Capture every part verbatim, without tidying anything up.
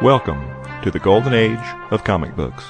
Welcome to the Golden Age of Comic Books.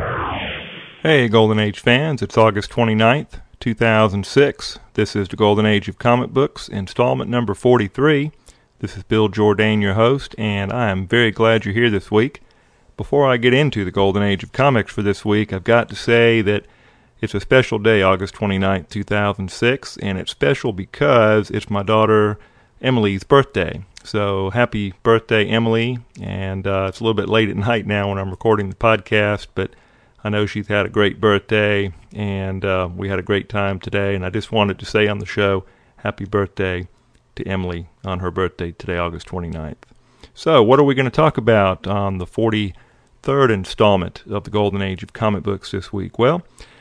Hey, Golden Age fans, it's August twenty-ninth, two thousand six. This is the Golden Age of Comic Books, installment number forty-three. This is Bill Jourdain, your host, and I am very glad you're here this week. Before I get into the Golden Age of Comics for this week, I've got to say that it's a special day, August twenty-ninth, two thousand six, and it's special because it's my daughter Emily's birthday. So happy birthday, Emily, and uh, it's a little bit late at night now when I'm recording the podcast, but I know she's had a great birthday, and uh, we had a great time today, and I just wanted to say on the show, happy birthday to Emily on her birthday today, August twenty-ninth. So what are we going to talk about on the forty-third installment of the Golden Age of Comic Books this week? Well,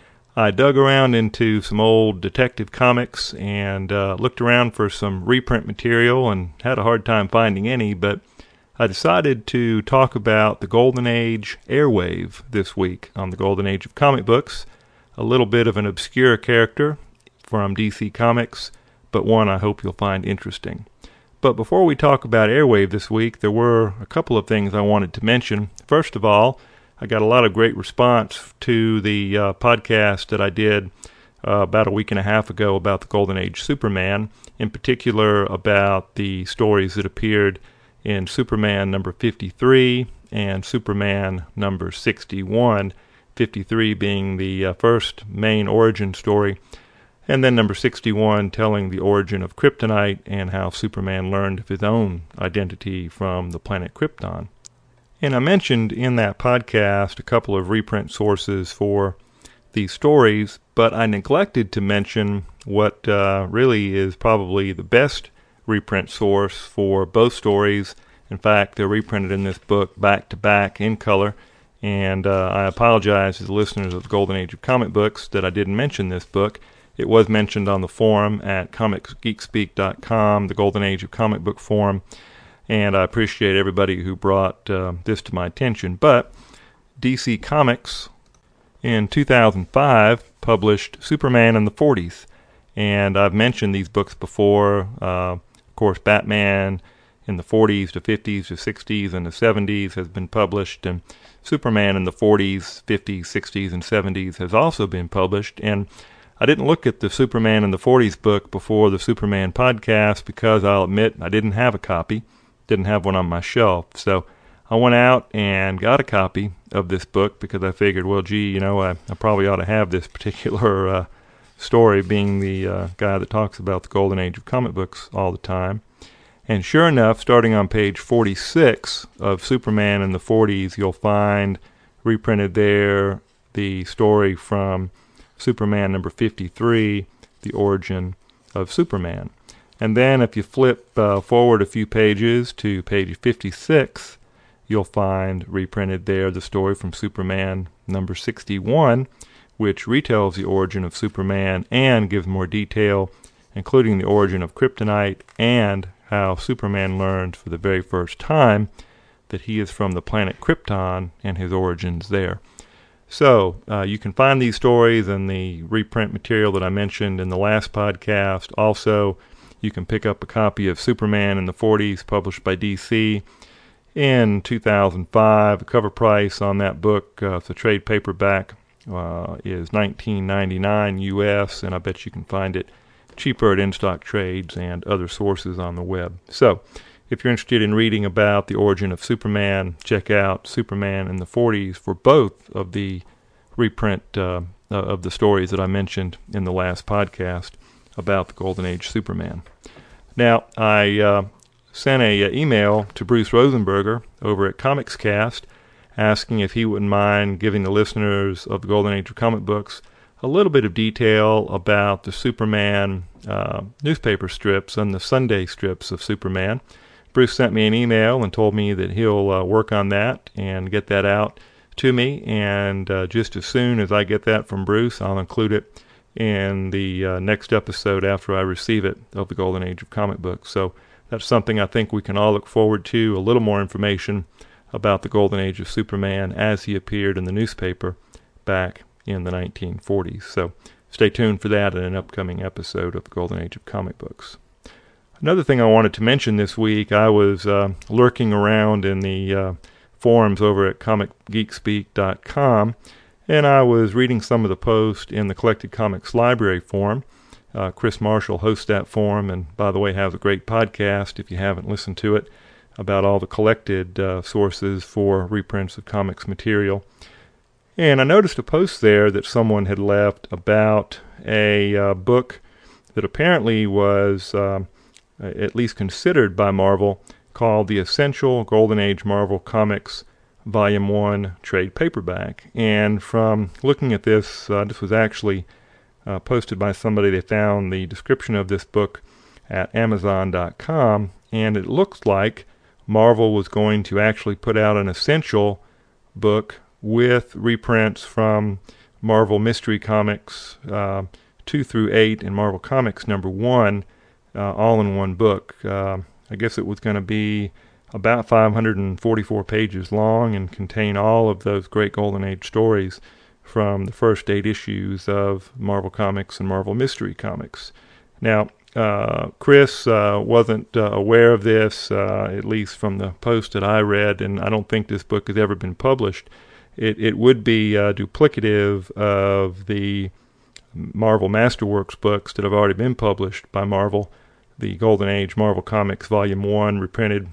I dug around into some old detective comics and uh, looked around for some reprint material and had a hard time finding any, but I decided to talk about the Golden Age Airwave this week on the Golden Age of Comic Books. A little bit of an obscure character from D C Comics, but one I hope you'll find interesting. But before we talk about Airwave this week, there were a couple of things I wanted to mention. First of all, I got a lot of great response to the uh, podcast that I did uh, about a week and a half ago about the Golden Age Superman, in particular about the stories that appeared in Superman number fifty-three and Superman number sixty-one, fifty-three being the uh, first main origin story, and then number sixty-one telling the origin of Kryptonite and how Superman learned of his own identity from the planet Krypton. And I mentioned in that podcast a couple of reprint sources for these stories, but I neglected to mention what uh, really is probably the best reprint source for both stories. In fact, they're reprinted in this book back to back in color, and uh, I apologize to the listeners of the Golden Age of Comic Books that I didn't mention this book. It was mentioned on the forum at comics geek speak dot com, the Golden Age of Comic Book forum, and I appreciate everybody who brought uh, this to my attention. But D C Comics in two thousand five published Superman in the forties, and I've mentioned these books before. Uh, of course, Batman in the forties to fifties to sixties and the seventies has been published, and Superman in the forties, fifties, sixties, and seventies has also been published. And I didn't look at the Superman in the forties book before the Superman podcast because I'll admit I didn't have a copy. Didn't have one on my shelf, so I went out and got a copy of this book because I figured, well, gee, you know, I, I probably ought to have this particular uh, story, being the uh, guy that talks about the Golden Age of Comic Books all the time. And sure enough, starting on page forty-six of Superman in the forties, you'll find reprinted there the story from Superman number fifty-three, The Origin of Superman. And then if you flip uh, forward a few pages to page fifty-six, you'll find reprinted there the story from Superman number sixty-one, which retells the origin of Superman and gives more detail, including the origin of Kryptonite and how Superman learned for the very first time that he is from the planet Krypton and his origins there. So uh, you can find these stories and the reprint material that I mentioned in the last podcast. Also, you can pick up a copy of Superman in the forties, published by D C in two thousand five. The cover price on that book, uh, it's a trade paperback, uh, is nineteen ninety-nine U S, and I bet you can find it cheaper at in-stock trades and other sources on the web. So, if you're interested in reading about the origin of Superman, check out Superman in the forties for both of the reprint uh, of the stories that I mentioned in the last podcast about the Golden Age Superman. Now, I uh, sent a, a email to Bruce Rosenberger over at ComicsCast asking if he wouldn't mind giving the listeners of the Golden Age of Comic Books a little bit of detail about the Superman uh, newspaper strips and the Sunday strips of Superman. Bruce sent me an email and told me that he'll uh, work on that and get that out to me, and uh, just as soon as I get that from Bruce, I'll include it in the uh, next episode after I receive it of the Golden Age of Comic Books. So that's something I think we can all look forward to, a little more information about the Golden Age of Superman as he appeared in the newspaper back in the nineteen forties. So stay tuned for that in an upcoming episode of the Golden Age of Comic Books. Another thing I wanted to mention this week, I was uh, lurking around in the uh, forums over at comic geek speak dot com, and I was reading some of the posts in the Collected Comics Library forum. Uh, Chris Marshall hosts that forum, and by the way, has a great podcast, if you haven't listened to it, about all the collected uh, sources for reprints of comics material. And I noticed a post there that someone had left about a uh, book that apparently was um, at least considered by Marvel, called The Essential Golden Age Marvel Comics Volume one Trade Paperback. And from looking at this, uh, this was actually uh, posted by somebody. They found the description of this book at amazon dot com, and it looks like Marvel was going to actually put out an essential book with reprints from Marvel Mystery Comics uh, two through eight and Marvel Comics number one, uh, all in one book. Uh, I guess it was going to be about five hundred forty-four pages long and contain all of those great Golden Age stories from the first eight issues of Marvel Comics and Marvel Mystery Comics. Now, uh, Chris uh, wasn't uh, aware of this, uh, at least from the post that I read, and I don't think this book has ever been published. It, it would be uh, duplicative of the Marvel Masterworks books that have already been published by Marvel. The Golden Age Marvel Comics Volume one, reprinted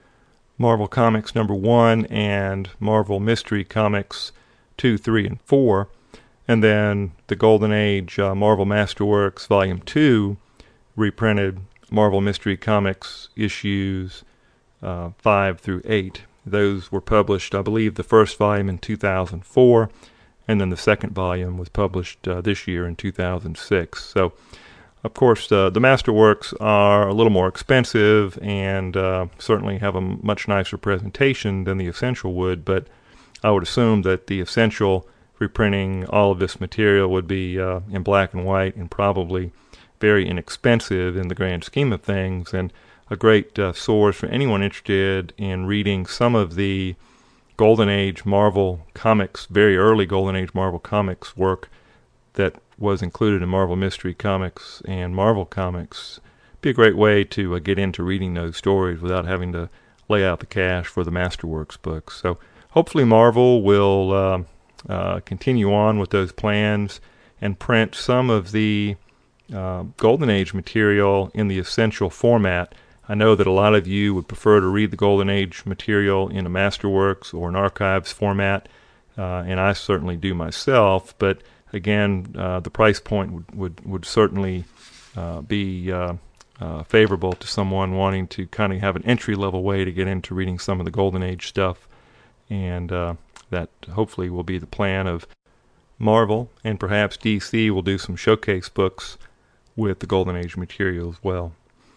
Marvel Comics number one, and Marvel Mystery Comics two, three, and four. And then the Golden Age uh, Marvel Masterworks Volume two, reprinted Marvel Mystery Comics issues uh, five through eight. Those were published, I believe, the first volume in two thousand four, and then the second volume was published uh, this year in two thousand six. So, of course, uh, the Masterworks are a little more expensive and uh, certainly have a much nicer presentation than the Essential would, but I would assume that the Essential, reprinting all of this material, would be uh, in black and white and probably very inexpensive in the grand scheme of things, and a great uh, source for anyone interested in reading some of the Golden Age Marvel Comics, very early Golden Age Marvel Comics work that was included in Marvel Mystery Comics and Marvel Comics. Be a great way to uh, get into reading those stories without having to lay out the cash for the Masterworks books. So hopefully Marvel will uh, uh, continue on with those plans and print some of the uh, Golden Age material in the Essential format. I know that a lot of you would prefer to read the Golden Age material in a Masterworks or an Archives format, uh, and I certainly do myself, but again, uh, the price point would, would, would certainly uh, be uh, uh, favorable to someone wanting to kind of have an entry-level way to get into reading some of the Golden Age stuff, and uh, that hopefully will be the plan of Marvel, and perhaps D C will do some showcase books with the Golden Age material as well.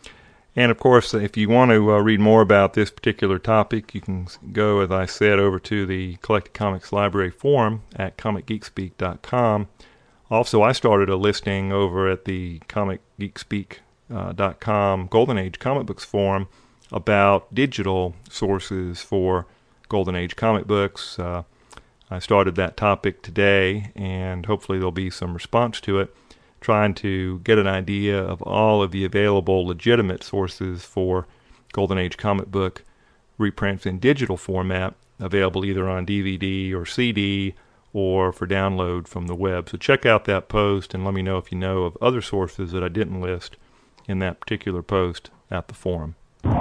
And of course, if you want to uh, read more about this particular topic, you can go, as I said, over to the Collected Comics Library forum at comic geek speak dot com. Also, I started a listing over at the comic geek speak dot com Golden Age Comic Books forum about digital sources for Golden Age comic books. Uh, I started that topic today, and hopefully there'll be some response to it, trying to get an idea of all of the available legitimate sources for Golden Age comic book reprints in digital format, available either on D V D or C D or for download from the web. So check out that post and let me know if you know of other sources that I didn't list in that particular post at the forum.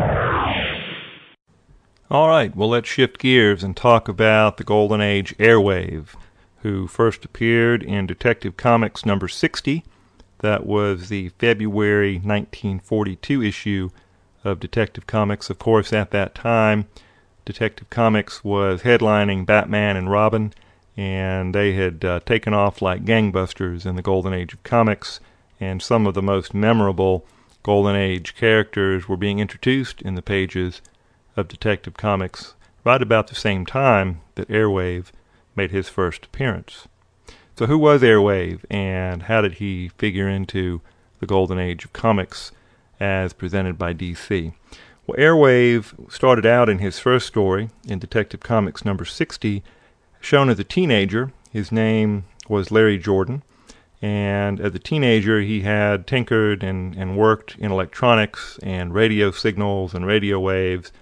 All right, well, let's shift gears and talk about the Golden Age Airwave, who first appeared in Detective Comics number sixty. That was the February nineteen forty-two issue of Detective Comics. Of course, at that time, Detective Comics was headlining Batman and Robin, and they had uh, taken off like gangbusters in the Golden Age of Comics, and some of the most memorable Golden Age characters were being introduced in the pages of Detective Comics right about the same time that Airwave made his first appearance. So who was Airwave, and how did he figure into the Golden Age of Comics as presented by D C? Well, Airwave started out in his first story in Detective Comics number sixty, shown as a teenager. His name was Larry Jordan, and as a teenager he had tinkered and, and worked in electronics and radio signals and radio waves,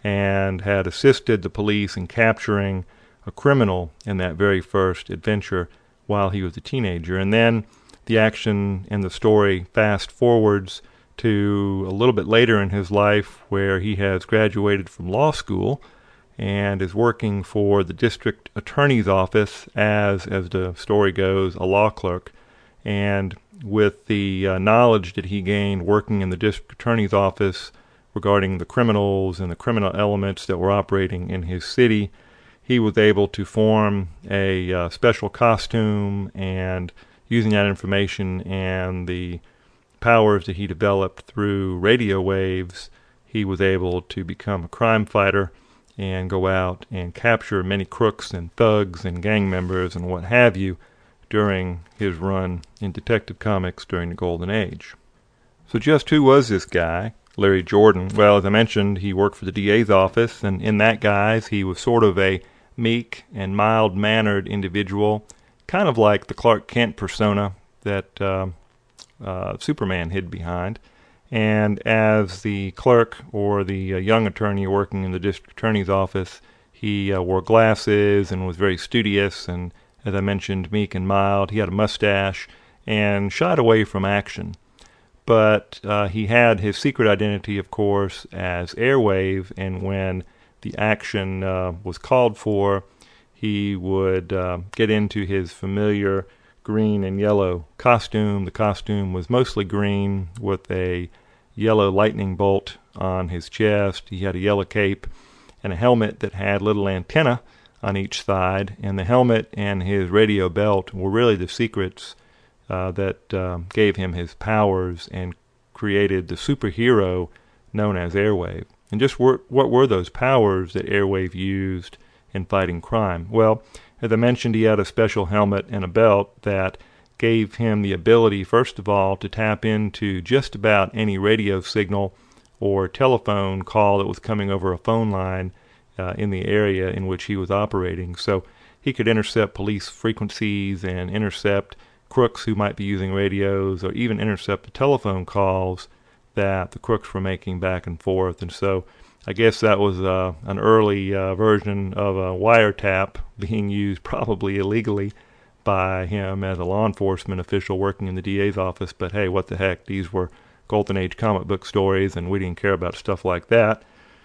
and had assisted the police in capturing a criminal in that very first adventure while he was a teenager. And then the action and the story fast forwards to a little bit later in his life, where he has graduated from law school and is working for the district attorney's office as, as the story goes, a law clerk. And with the uh, knowledge that he gained working in the district attorney's office regarding the criminals and the criminal elements that were operating in his city, he was able to form a uh, special costume, and using that information and the powers that he developed through radio waves, he was able to become a crime fighter and go out and capture many crooks and thugs and gang members and what have you during his run in Detective Comics during the Golden Age. So just who was this guy, Larry Jordan? Well, as I mentioned, he worked for the D A's office, and in that guise, he was sort of a meek and mild-mannered individual, kind of like the Clark Kent persona that uh, uh, Superman hid behind. And as the clerk or the uh, young attorney working in the district attorney's office, he uh, wore glasses and was very studious and, as I mentioned, meek and mild. He had a mustache and shied away from action. But uh, he had his secret identity, of course, as Airwave, and when the action uh, was called for, he would uh, get into his familiar green and yellow costume. The costume was mostly green with a yellow lightning bolt on his chest. He had a yellow cape and a helmet that had little antenna on each side, and the helmet and his radio belt were really the secrets uh, that uh, gave him his powers and created the superhero known as Airwave. And just were, what were those powers that Airwave used in fighting crime? Well, as I mentioned, he had a special helmet and a belt that gave him the ability, first of all, to tap into just about any radio signal or telephone call that was coming over a phone line uh, in the area in which he was operating. So he could intercept police frequencies and intercept crooks who might be using radios, or even intercept the telephone calls that the crooks were making back and forth. And so I guess that was uh, an early uh, version of a wiretap being used probably illegally by him as a law enforcement official working in the D A's office. But hey, what the heck, these were Golden Age comic book stories, and we didn't care about stuff like that.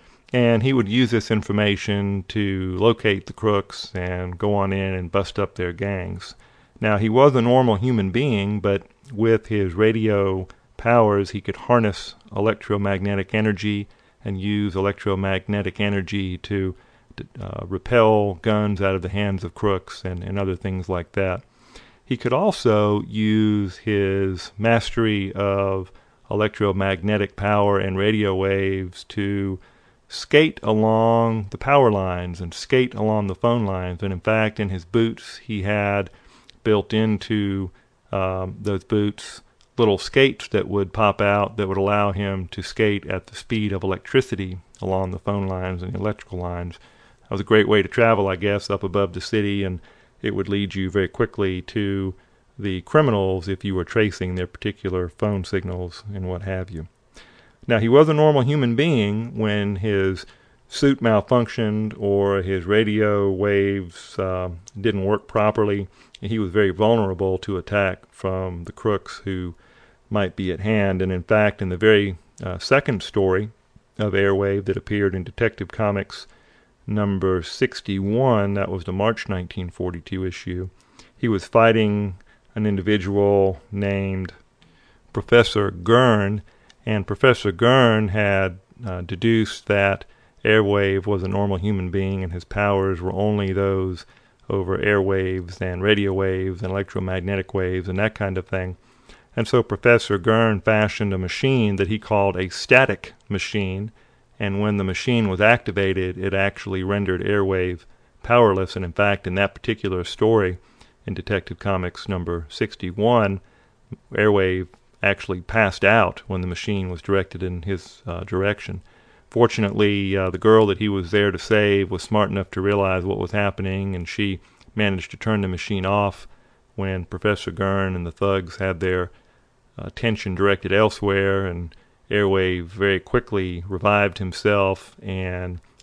And he would use this information to locate the crooks and go on in and bust up their gangs. Now, he was a normal human being, but with his radio powers, he could harness electromagnetic energy and use electromagnetic energy to uh, repel guns out of the hands of crooks and, and other things like that. He could also use his mastery of electromagnetic power and radio waves to skate along the power lines and skate along the phone lines. And in fact, in his boots, he had built into um, those boots little skates that would pop out that would allow him to skate at the speed of electricity along the phone lines and the electrical lines. That was a great way to travel, I guess, up above the city, and it would lead you very quickly to the criminals if you were tracing their particular phone signals and what have you. Now, he was a normal human being when his suit malfunctioned or his radio waves uh, didn't work properly. He was very vulnerable to attack from the crooks who might be at hand. And in fact, in the very uh, second story of Airwave that appeared in Detective Comics number sixty-one, that was the March nineteen forty-two issue, he was fighting an individual named Professor Gurn, and Professor Gurn had uh, deduced that Airwave was a normal human being and his powers were only those over airwaves and radio waves and electromagnetic waves and that kind of thing. And so Professor Gurn fashioned a machine that he called a static machine, and when the machine was activated, it actually rendered Airwave powerless. And in fact, in that particular story in Detective Comics number sixty-one, Airwave actually passed out when the machine was directed in his uh, direction. Fortunately, uh, the girl that he was there to save was smart enough to realize what was happening, and she managed to turn the machine off when Professor Gurn and the thugs had their uh, attention directed elsewhere, and Airwave very quickly revived himself and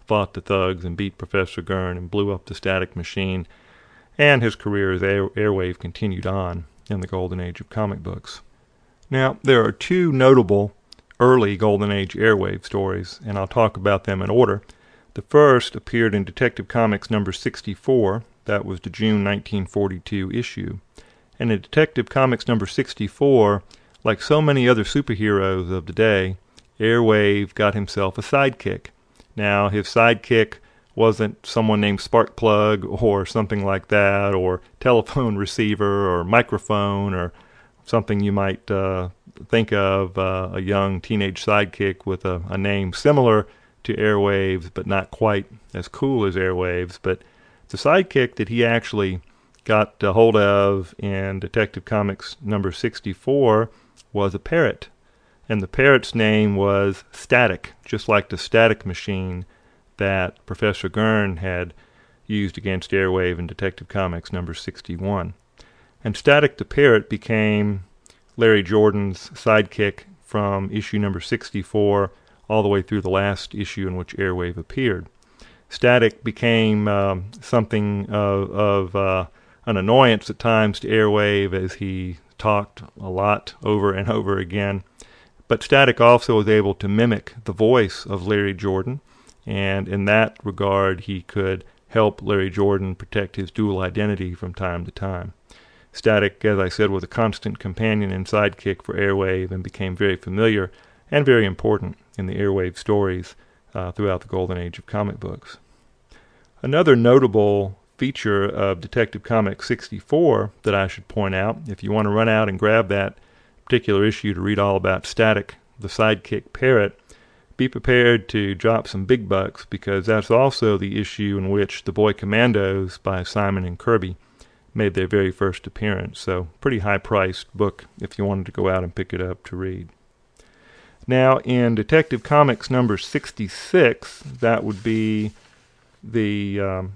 fought the thugs and beat Professor Gurn and blew up the Static Machine, and his career as Air- Airwave continued on in the golden age of comic books. Now, there are two notable early golden age Airwave stories, and I'll talk about them in order. The first appeared in Detective Comics number sixty-four. That was the June nineteen forty-two issue. And in Detective Comics number sixty-four, like so many other superheroes of the day, Airwave got himself a sidekick. Now, his sidekick wasn't someone named Sparkplug or something like that, or telephone receiver or microphone or something you might uh, think of, uh, a young teenage sidekick with a, a name similar to Airwave's but not quite as cool as Airwave's. But the sidekick that he actually got a hold of in Detective Comics number sixty-four was a parrot. And the parrot's name was Static, just like the Static Machine that Professor Gurn had used against Airwave in Detective Comics number sixty-one. And Static the Parrot became Larry Jordan's sidekick from issue number sixty-four all the way through the last issue in which Airwave appeared. Static became um, something of, of uh, an annoyance at times to Airwave as he talked a lot over and over again. But Static also was able to mimic the voice of Larry Jordan, and in that regard he could help Larry Jordan protect his dual identity from time to time. Static, as I said, was a constant companion and sidekick for Airwave and became very familiar and very important in the Airwave stories uh, throughout the golden age of comic books. Another notable feature of Detective Comics sixty-four that I should point out, if you want to run out and grab that particular issue to read all about Static, the sidekick parrot, be prepared to drop some big bucks, because that's also the issue in which The Boy Commandos by Simon and Kirby made their very first appearance. So pretty high-priced book if you wanted to go out and pick it up to read. Now, in Detective Comics number sixty-six, that would be the um,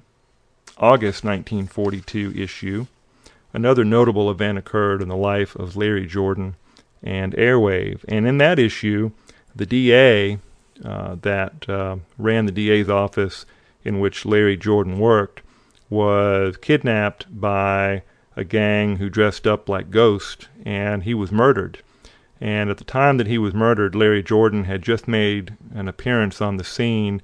August nineteen forty-two issue, another notable event occurred in the life of Larry Jordan and Airwave. And in that issue, the D A uh, that uh, ran the D A's office in which Larry Jordan worked was kidnapped by a gang who dressed up like ghosts, and he was murdered. And at the time that he was murdered, Larry Jordan had just made an appearance on the scene,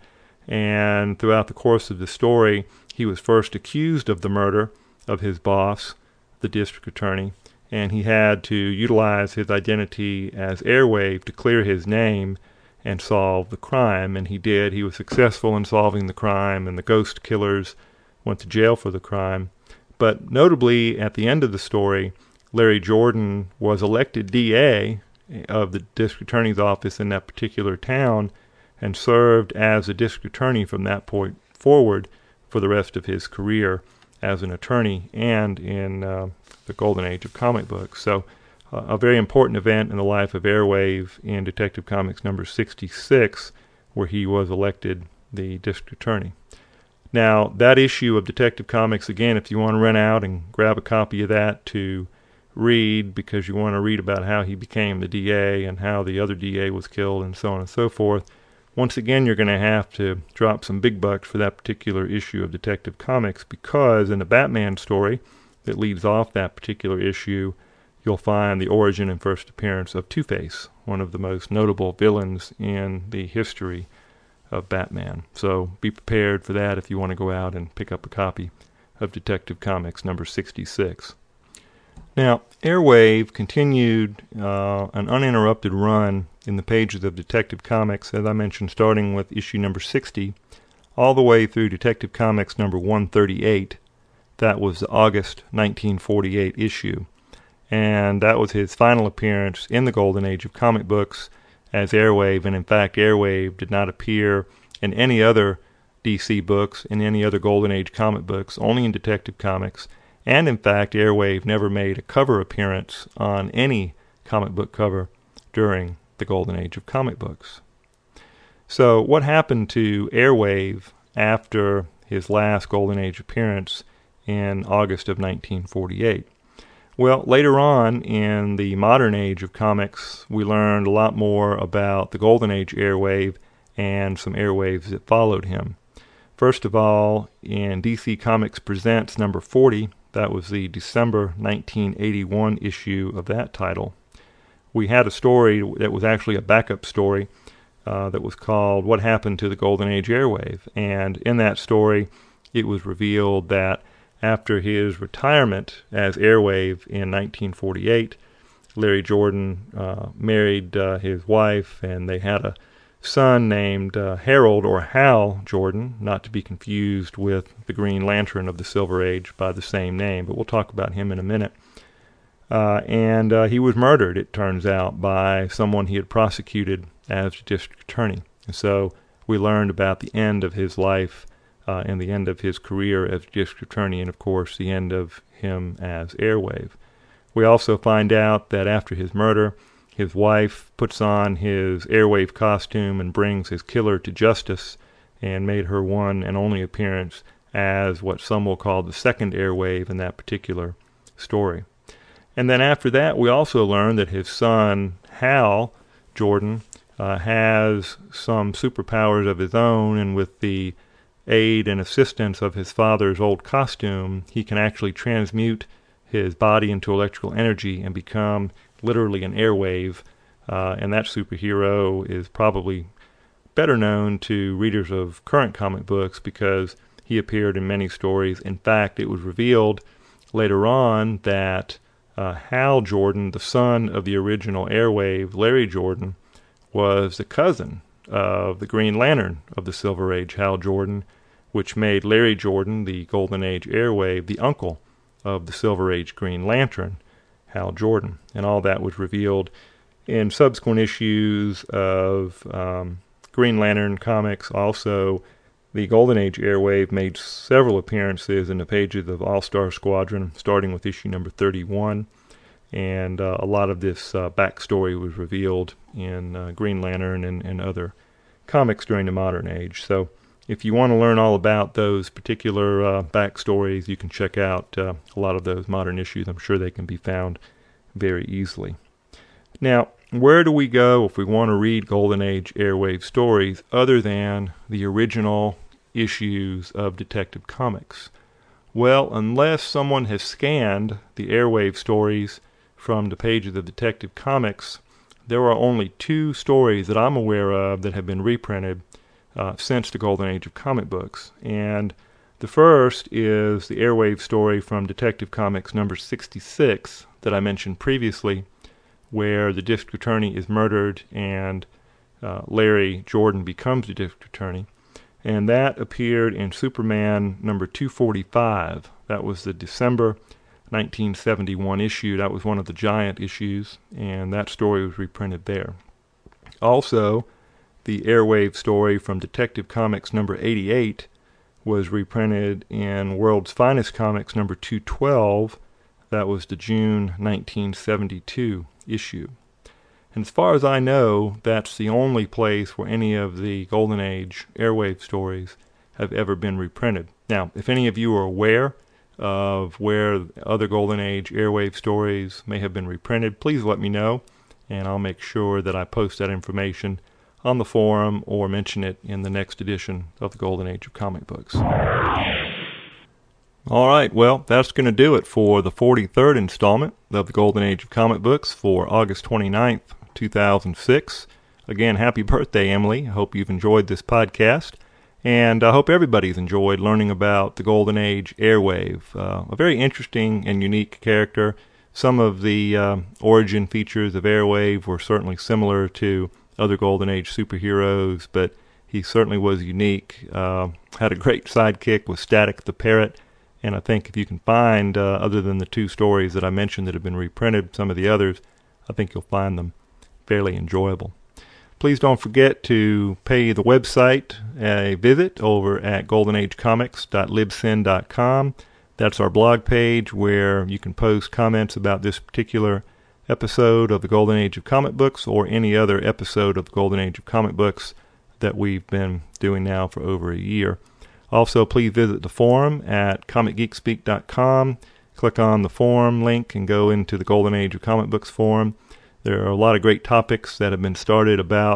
and throughout the course of the story, he was first accused of the murder of his boss, the district attorney, and he had to utilize his identity as Airwave to clear his name and solve the crime, and he did. He was successful in solving the crime, and the ghost killers went to jail for the crime. But notably, at the end of the story, Larry Jordan was elected D A of the district attorney's office in that particular town and served as a district attorney from that point forward for the rest of his career as an attorney and in uh, the golden age of comic books. So uh, a very important event in the life of Airwave in Detective Comics number sixty-six, where he was elected the district attorney. Now, that issue of Detective Comics, again, if you want to run out and grab a copy of that to read, because you want to read about how he became the D A and how the other D A was killed and so on and so forth, once again, you're going to have to drop some big bucks for that particular issue of Detective Comics, because in the Batman story that leads off that particular issue, you'll find the origin and first appearance of Two-Face, one of the most notable villains in the history of Batman. So be prepared for that if you want to go out and pick up a copy of Detective Comics number sixty-six. Now, Airwave continued uh, an uninterrupted run in the pages of Detective Comics, as I mentioned, starting with issue number sixty, all the way through Detective Comics number one thirty-eight. That was the August nineteen forty-eight issue. And that was his final appearance in the golden age of comic books as Airwave, and in fact, Airwave did not appear in any other D C books, in any other golden age comic books, only in Detective Comics. And in fact, Airwave never made a cover appearance on any comic book cover during the golden age of comic books. So what happened to Airwave after his last golden age appearance in August of nineteen forty-eight? Well, later on in the modern age of comics, we learned a lot more about the golden age Airwave and some airwaves that followed him. First of all, in D C Comics Presents number forty, that was the December nineteen eighty-one issue of that title, we had a story that was actually a backup story uh, that was called What Happened to the Golden Age Airwave. And in that story, it was revealed that after his retirement as Airwave in nineteen forty-eight, Larry Jordan uh, married uh, his wife, and they had a son named uh, Harold, or Hal Jordan, not to be confused with the Green Lantern of the Silver Age by the same name, but we'll talk about him in a minute. Uh, and uh, he was murdered, it turns out, by someone he had prosecuted as district attorney. And so we learned about the end of his life uh, and the end of his career as district attorney, and of course the end of him as Airwave. We also find out that after his murder, his wife puts on his Airwave costume and brings his killer to justice, and made her one and only appearance as what some will call the second Airwave in that particular story. And then after that, we also learn that his son, Hal Jordan, uh, has some superpowers of his own, and with the aid and assistance of his father's old costume, he can actually transmute his body into electrical energy and become literally an airwave, uh, and that superhero is probably better known to readers of current comic books because he appeared in many stories. In fact, it was revealed later on that uh, Hal Jordan, the son of the original Airwave, Larry Jordan, was the cousin of the Green Lantern of the Silver Age, Hal Jordan, which made Larry Jordan, the Golden Age Airwave, the uncle of the Silver Age Green Lantern, Hal Jordan. And all that was revealed in subsequent issues of um, Green Lantern comics. Also, the Golden Age Airwave made several appearances in the pages of All-Star Squadron, starting with issue number thirty-one. And uh, a lot of this uh, backstory was revealed in uh, Green Lantern and, and other comics during the modern age. So if you want to learn all about those particular uh, backstories, you can check out uh, a lot of those modern issues. I'm sure they can be found very easily. Now, where do we go if we want to read Golden Age Airwave stories other than the original issues of Detective Comics? Well, unless someone has scanned the Airwave stories from the pages of Detective Comics, there are only two stories that I'm aware of that have been reprinted Uh, since the Golden Age of comic books. And the first is the Airwave story from Detective Comics number sixty-six that I mentioned previously, where the district attorney is murdered and uh, Larry Jordan becomes the district attorney. And that appeared in Superman number two forty-five. That was the December nineteen seventy-one issue. That was one of the giant issues, and that story was reprinted there. Also, the Airwave story from Detective Comics number eighty-eight was reprinted in World's Finest Comics number two twelve. That was the June nineteen seventy-two issue. And as far as I know, that's the only place where any of the Golden Age Airwave stories have ever been reprinted. Now, if any of you are aware of where other Golden Age Airwave stories may have been reprinted, please let me know, and I'll make sure that I post that information on the forum or mention it in the next edition of the Golden Age of comic books. All right, well, that's going to do it for the forty-third installment of the Golden Age of comic books for August twenty-ninth, two thousand six. Again, happy birthday, Emily. I hope you've enjoyed this podcast, and I hope everybody's enjoyed learning about the Golden Age Airwave, uh, a very interesting and unique character. Some of the uh, origin features of Airwave were certainly similar to other Golden Age superheroes, but he certainly was unique. Uh, had a great sidekick with Static the Parrot, and I think if you can find, uh, other than the two stories that I mentioned that have been reprinted, some of the others, I think you'll find them fairly enjoyable. Please don't forget to pay the website a visit over at golden age comics dot libsyn dot com. That's our blog page where you can post comments about this particular episode of the Golden Age of comic books or any other episode of the Golden Age of comic books that we've been doing now for over a year. Also, please visit the forum at comic geek speak dot com. Click on the forum link and go into the Golden Age of comic books forum. There are a lot of great topics that have been started about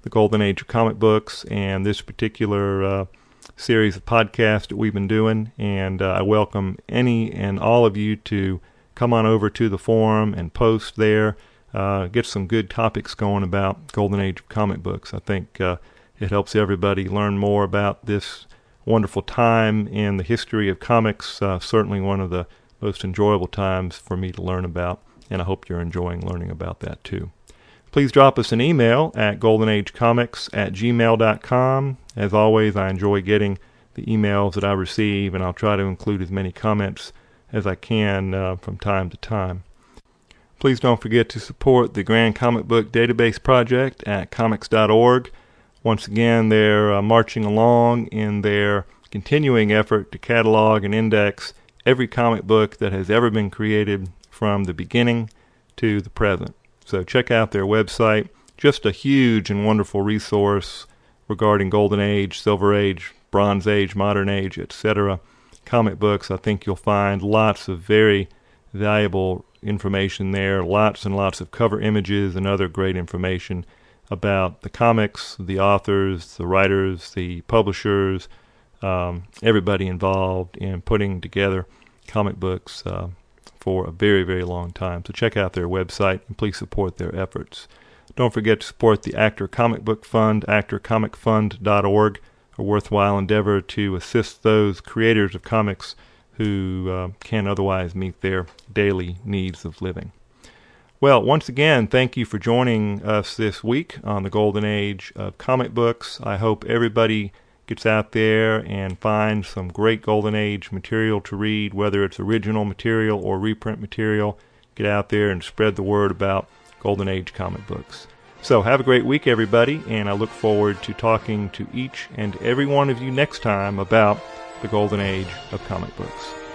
the Golden Age of Comic Books and this particular uh, series of podcasts that we've been doing. And uh, I welcome any and all of you to come on over to the forum and post there. Uh, get some good topics going about Golden Age of Comic Books. I think uh, it helps everybody learn more about this wonderful time in the history of comics. Uh, certainly one of the most enjoyable times for me to learn about, and I hope you're enjoying learning about that too. Please drop us an email at goldenagecomics at gmail dot com. As always, I enjoy getting the emails that I receive, and I'll try to include as many comments as I can uh, from time to time. Please don't forget to support the Grand Comic Book Database Project at comics dot org. Once again, they're uh, marching along in their continuing effort to catalog and index every comic book that has ever been created from the beginning to the present. So check out their website. Just a huge and wonderful resource regarding Golden Age, Silver Age, Bronze Age, Modern Age, et cetera comic books. I think you'll find lots of very valuable information there, lots and lots of cover images and other great information about the comics, the authors, the writers, the publishers, um, everybody involved in putting together comic books uh, for a very, very long time. So check out their website and please support their efforts. Don't forget to support the Actor Comic Book Fund, actor comic fund dot org, a worthwhile endeavor to assist those creators of comics who uh, can't otherwise meet their daily needs of living. Well, once again, thank you for joining us this week on the Golden Age of Comic Books. I hope everybody gets out there and finds some great Golden Age material to read, whether it's original material or reprint material. Get out there and spread the word about Golden Age comic books. So have a great week, everybody, and I look forward to talking to each and every one of you next time about the Golden Age of comic books.